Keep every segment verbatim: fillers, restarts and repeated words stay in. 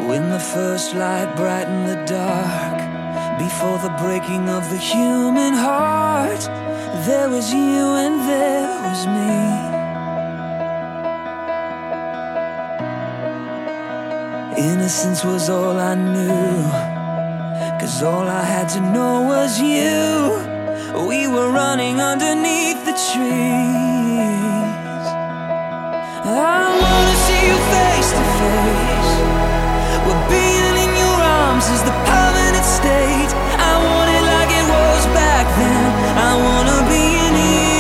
When the first light brightened the dark, before the breaking of the human heart, there was you and there was me. Innocence was all I knew, 'cause all I had to know was you. We were running underneath the trees. I wanna see you face to face. We're being in your arms is the permanent state. I want it like it was back then. I wanna be in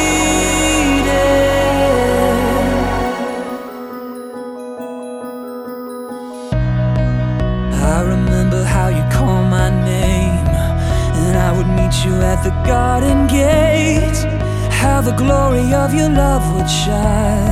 Eden. I remember how you called my name, and I would meet you at the garden gate. How the glory of your love would shine.